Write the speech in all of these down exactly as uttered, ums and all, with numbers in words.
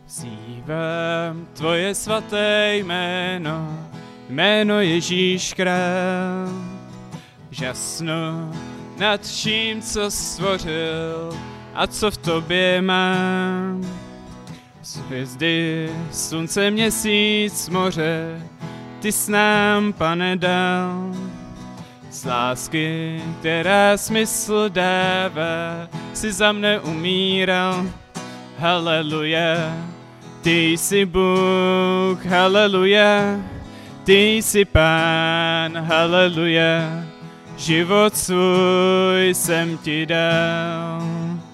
Vzývám tvoje svaté jméno, jméno Ježíš král. Žasnu nad vším, co stvořil a co v tobě mám. Z hvězdy, slunce, měsíc, moře, ty jsi nám, Pane, dal. Z lásky, která smysl dává, si za mne umíral. Haleluja, ty jsi Bůh, haleluja, ty jsi Pán, haleluja, život svůj jsem ti dal.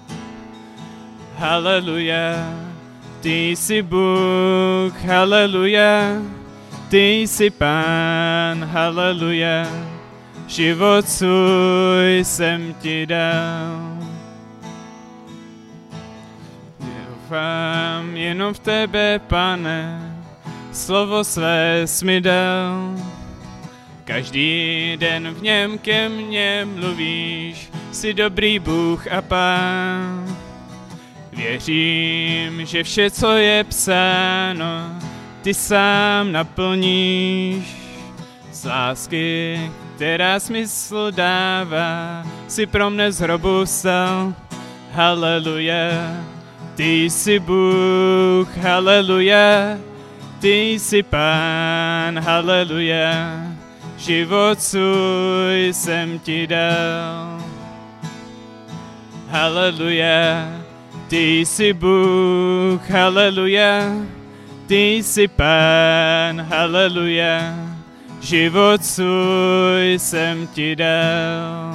Haleluja, ty jsi Bůh, haleluja, ty jsi Pán, haleluja, život svůj jsem ti dal. Doufám jenom v tebe, Pane, slovo své jsi mi dal. Každý den v něm ke mně mluvíš, jsi dobrý Bůh a Pán. Věřím, že vše, co je psáno, ty sám naplníš. Z lásky, která smysl dává, si pro mne z hrobu vstal. Haleluja, ty jsi Bůh, haleluja, ty jsi Pán, haleluja, život svůj jsem ti dal. Haleluja, ty jsi Bůh, haleluja, ty jsi Pán, haleluja, život svůj jsem ti dal.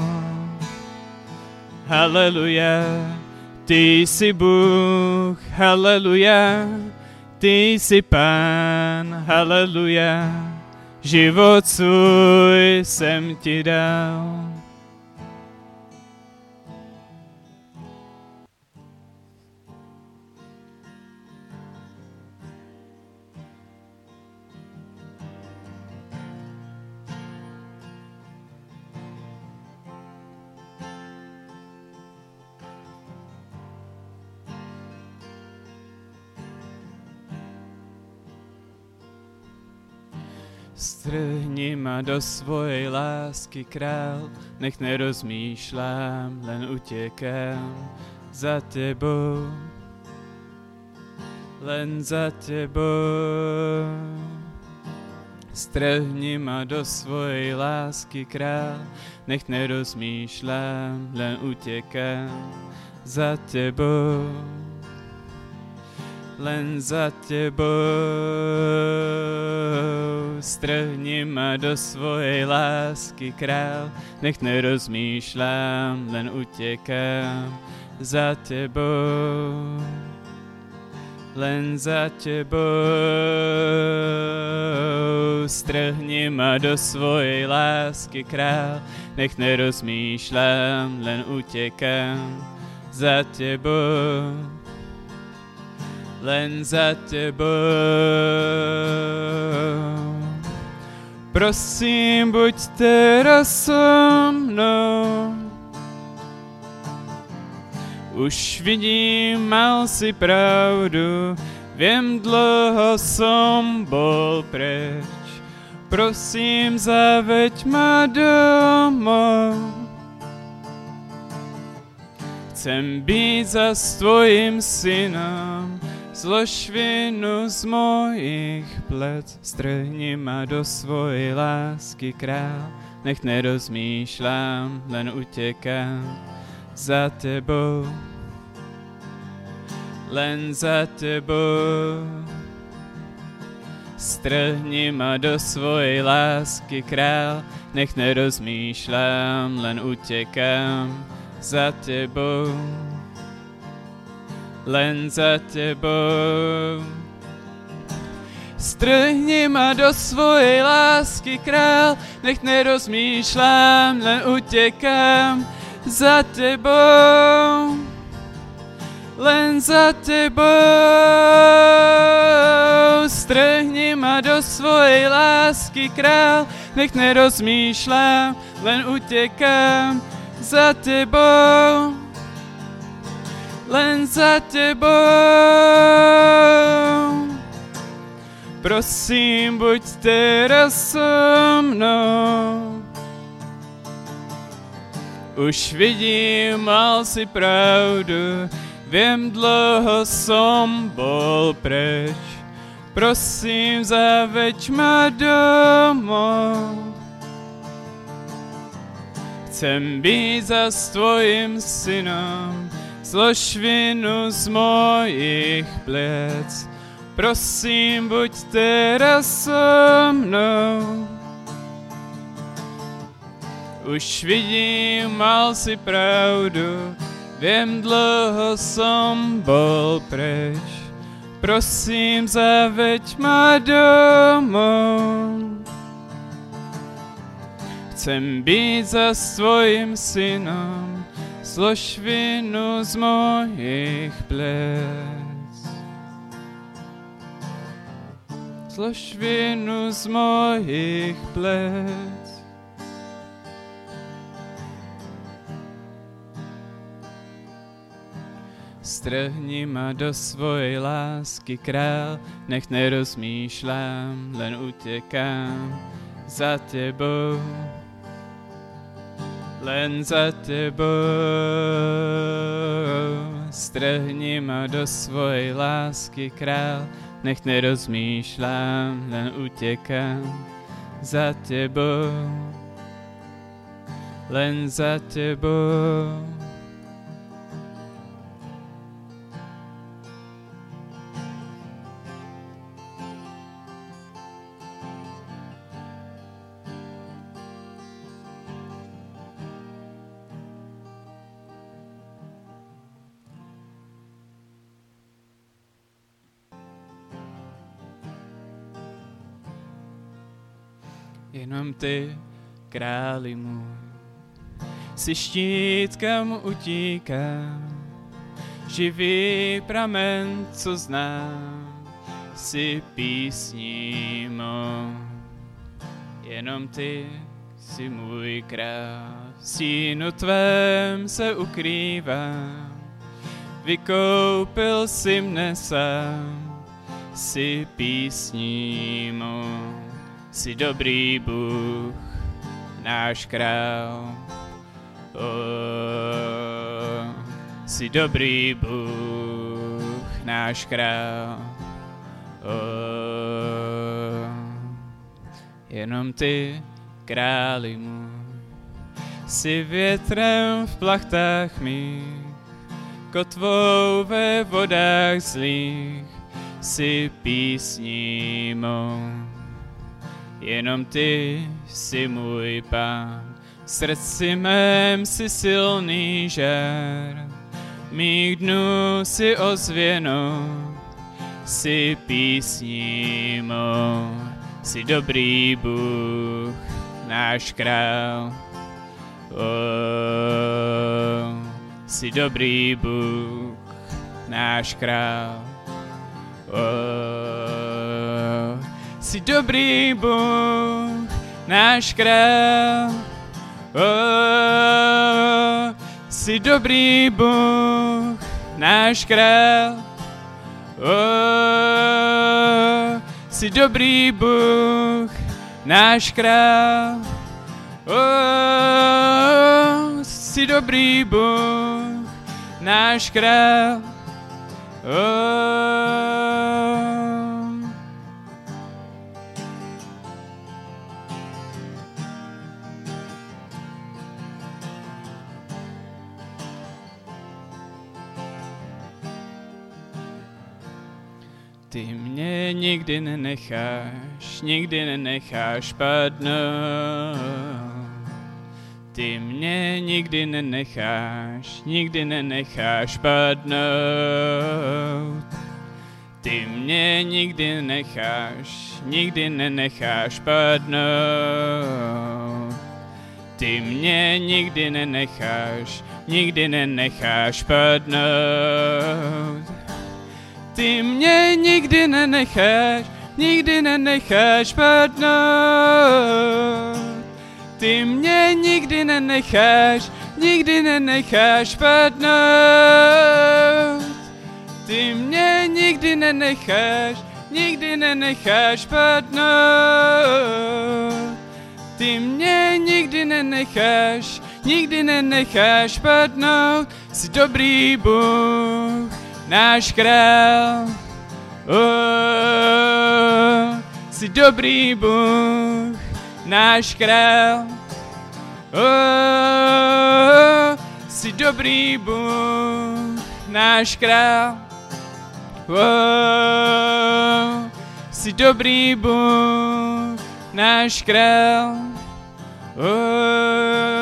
Haleluja, ty jsi Bůh, haleluja, ty jsi Pán, haleluja, život svůj jsem ti dal. Strhni ma do svojej lásky, král, nech nerozmýšlám, len utekám za tebou, len za tebou. Strhni ma do svojej lásky, král, nech nerozmýšlám, len utekám za tebou, len za tebou. Strhni ma do svojej lásky, král, nech nerozmýšlám, len utekám za tebou, len za tebou. Strhni ma do svojej lásky, král, nech nerozmýšlám, len utekám za tebou, len za tebou. Prosím, buď teraz so mnou. Už vidím, mal si pravdu, viem, dlho som bol preč. Prosím, zaveď ma domov. Chcem byť zas tvojim synom, zlož vinu z mojich plec. Strhni ma do svojej lásky, král, nech nerozmýšľam, len utekám za tebou, len za tebou. Strhni ma do svojej lásky, král, nech nerozmýšľam, len utekám za tebou, len za tebou. Strhni ma do svojej lásky, král, nech nerozmýšľam, len utekám za tebou, len za tebou. Strhni ma do svojej lásky, král, nech nerozmýšľam, len utekám za tebou, len za tebou. prosím, buď teraz so mnou. Už vidím, mal si pravdu, viem, dlho som bol preč. Prosím, zaveď ma domov. Chcem byť zas tvojim synom, zlož vinu z mojich pliec. Prosím, buď teraz so mnou. Už vidím, mal si pravdu, viem, dlho som bol preč. Prosím, zaveď ma domov. Chcem byť zas tvojim synom, zlož vinu z mojich pliec. Zlož vinu z mojich pliec. Strhni ma do svojej lásky, král, nech nerozmýšľam, len utekám za tebou. Len za tebou. Strhni ma do svojej lásky, král, nech nerozmýšľam, len utekám za tebou. Len za tebou. Jenom ty, králi můj, si štít, kam utíkám, živý pramen, co znám, si písní mou. Jenom ty si můj král, v stínu tvém se ukrývám, vykoupil si mne sám, si písní mou. Jsi dobrý Bůh, náš král. Oh, jsi dobrý Bůh, náš král. Oh, jenom ty, králi můj, jsi větrem v plachtách mých, kotvou ve vodách zlých, jsi písní mou. Jenom ty jsi můj pán, v srdci mém si silný žár, mých dnů si ozvěnou, si písní mou. Jsi dobrý Bůh, náš král. Oh, jsi dobrý Bůh, náš král. Oh, jsi dobrý Bůh, náš král. Oh, jsi dobrý Bůh, náš král. Oh, jsi dobrý Bůh, náš král. Oh, jsi dobrý Bůh, náš král. Oh. Ty mě nikdy nenecháš, nikdy nenecháš padnout. Ty mě nikdy nenecháš, nikdy nenecháš padnout. Ty mě nikdy nenecháš, nikdy nenecháš padnout. Ty mě nikdy nenecháš, nikdy nenecháš padnout. Ty mě nikdy nenecháš, nikdy nenecháš padnout. Ty mě nikdy nenecháš, nikdy nenecháš padnout. Ty mě nikdy nenecháš, nikdy nenecháš padnout. Ty mě nikdy nenecháš, nikdy nenecháš padnout. Jsi dobrý Bůh, náš král. Oh, jsi dobrý Bůh, náš král. Oh, jsi dobrý Bůh, náš král. Oh, jsi dobrý Bůh, náš král. Oh.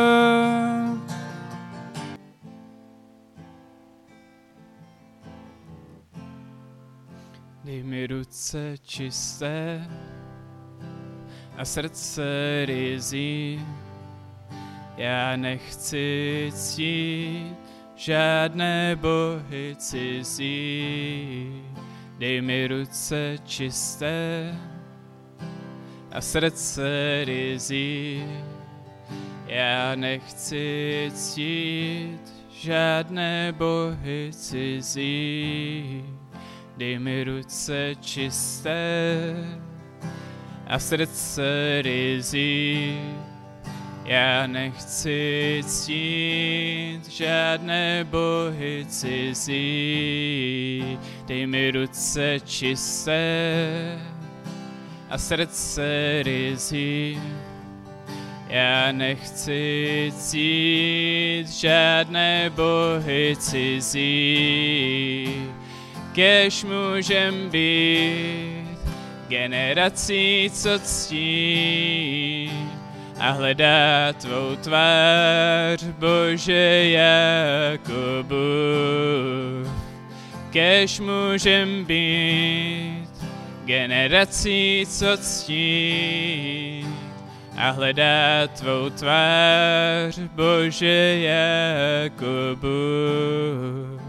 Dej mi ruce čisté a srdce ryzí. Já nechci ctít žádné bohy cizí. Dej mi ruce čisté a srdce ryzí. Já nechci ctít žádné bohy cizí. Dej mi ruce čisté a srdce ryzí. Já nechci ctít žádné bohy cizí. Dej mi ruce čisté a srdce ryzí. Já nechci ctít žádné bohy cizí. Kéž můžem být generací, co ctí a hledá tvou tvář, Bože, jako Bůh. Kéž můžem být generací, co ctí a hledá tvou tvář, Bože, jako Bůh.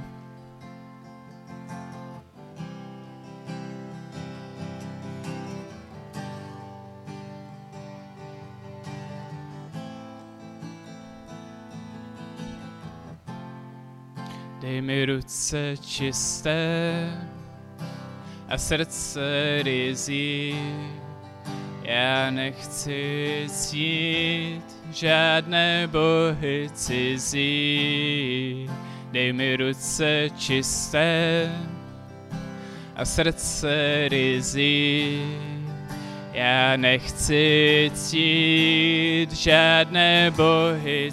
Dej mi ruce čisté a srdce ryzí. Já nechci ctít žádné bohy cizí. Dej mi ruce čisté a srdce ryzí. Já nechci ctít žádné bohy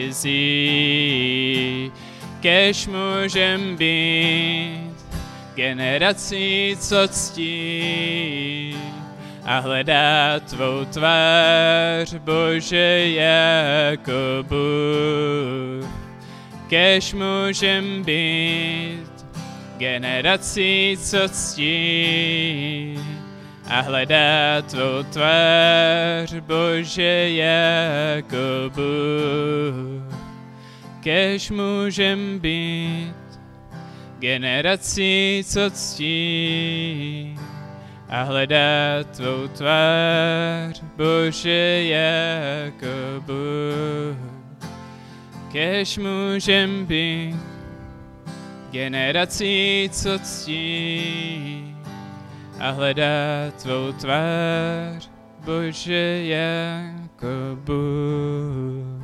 cizí. Kéž můžem být generací, co ctí a hledá tvou tvář, Bože, jako Bůh. Kéž můžem být generací, co ctí a hledá tvou tvář, Bože, jako Bůh. Kéž můžem být generací, co ctí a hledá tvou tvář, Bože, jako Bůh. Kéž můžem být generací, co ctí a hledá tvou tvář, Bože, jako Bůh.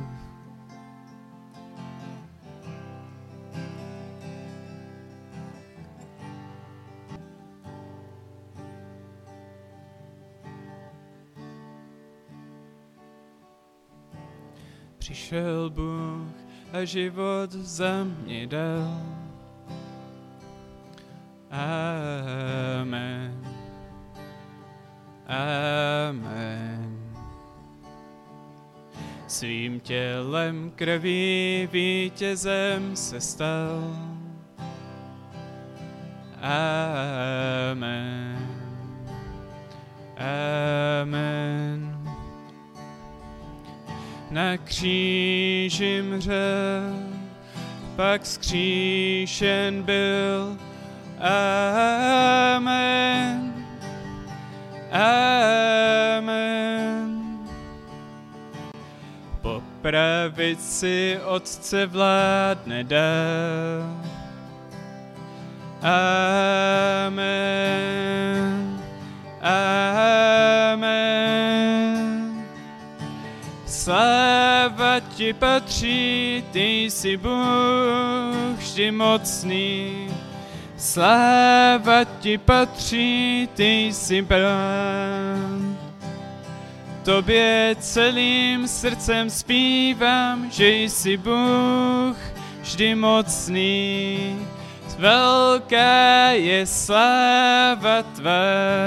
Přišel Bůh a život za mě dal. Amen. Amen. Svým tělem krví vítězem se stal. Amen. Amen. Na kříži mřel, pak vzkříšen byl. Amen. Amen. Po pravici Otce vládne dál. Amen. Sláva ti patří, ty jsi Bůh vždy mocný. Sláva ti patří, ty jsi Pán. Tobě celým srdcem zpívám, že jsi Bůh vždy mocný. Velká je sláva tvá.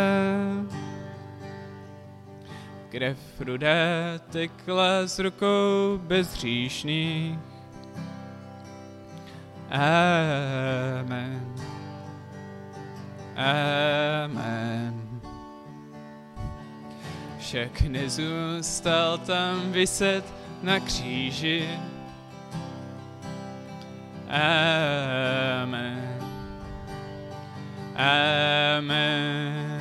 Krev rudá tekla z rukou bezhříšných. Amen. Amen. Však nezůstal tam viset na kříži. Amen. Amen.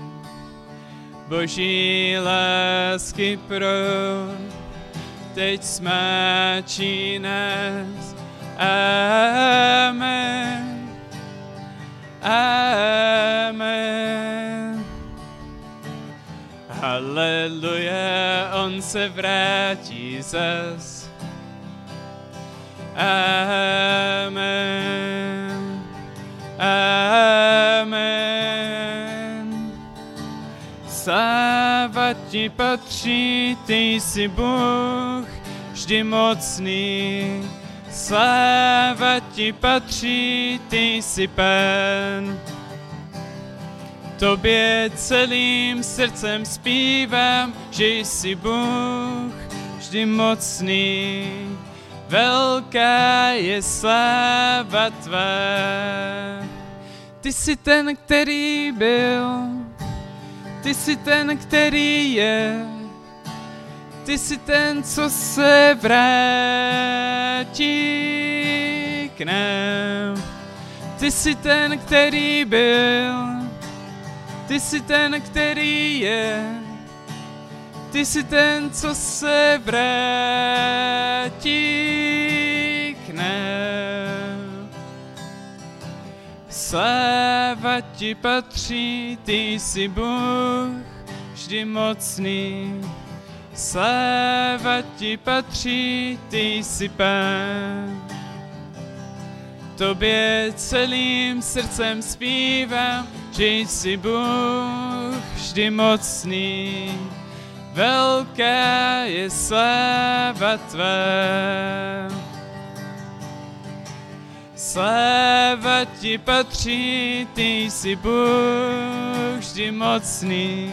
Boží lásky proud teď smáčí nás. Amen. Amen. Haleluja, on se vrátí zas. Amen. Amen. Sláva ti patří, ty jsi Bůh vždy mocný. Sláva ti patří, ty jsi Pán. Tobě celým srdcem zpívám, že jsi Bůh vždy mocný. Velká je sláva tvá. Ty jsi ten, který byl, ty jsi ten, který je, ty jsi ten, co se vrátí k nám. Ty jsi ten, který byl, ty jsi ten, který je, ty jsi ten, co se vrátí k nám. Sláva ti patří, ty jsi Bůh vždy mocný. Sláva ti patří, ty jsi Pán. Tobě celým srdcem zpívám, že jsi Bůh vždy mocný. Velká je sláva tvá. Sláva ti patří, ty jsi Bůh vždy mocný.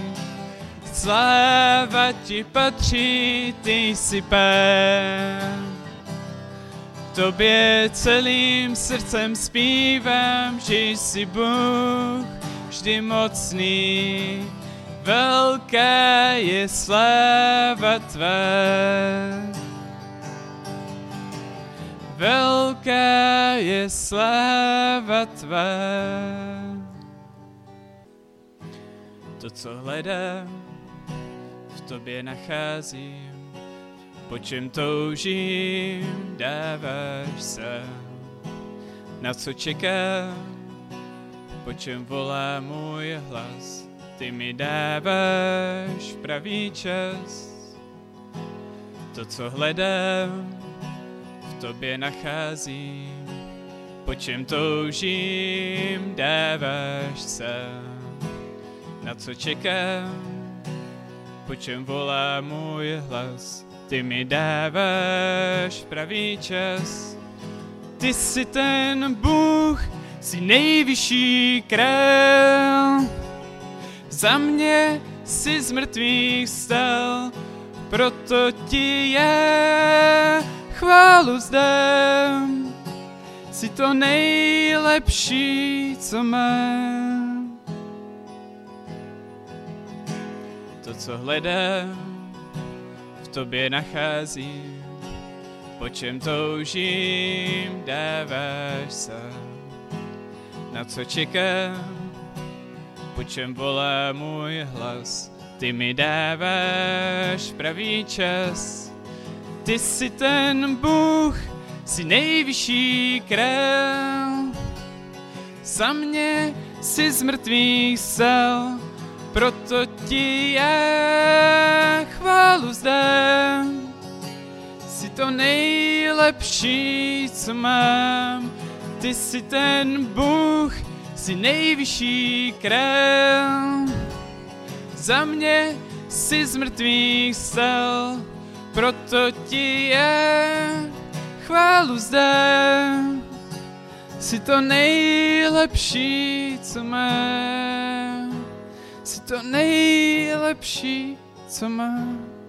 Sláva ti patří, ty jsi Pán. Tobě celým srdcem zpívám, že jsi Bůh vždy mocný. Velká je sláva tvá. Velká je sláva tvá. To, co hledám, v tobě nacházím. Po čem toužím, dáváš sám. Na co čekám, po čem volá můj hlas. Ty mi dáváš pravý čas. To, co hledám, v tobě nacházím. Po čem toužím, dáváš sám. Na co čekám, po čem volá můj hlas. Ty mi dáváš pravý čas. Ty jsi ten Bůh, jsi nejvyšší král. Za mě jsi z mrtvých vstal, proto ti já chválu vzdám. Jsi to nejlepší, co mám. To, co hledám, v tobě nacházím. Po čem toužím, dáváš sám. Na co čekám, po čem volá můj hlas. Ty mi dáváš pravý čas. Ty jsi ten Bůh, jsi nejvyšší král. Za mě jsi z mrtvých vstal, proto ti já chválu vzdám. Jsi to nejlepší, co mám. Ty jsi ten Bůh, jsi nejvyšší král. Za mě jsi z mrtvých vstal, proto ti je chválu zdám. Jsi to nejlepší, co mám. Jsi to nejlepší, co mám.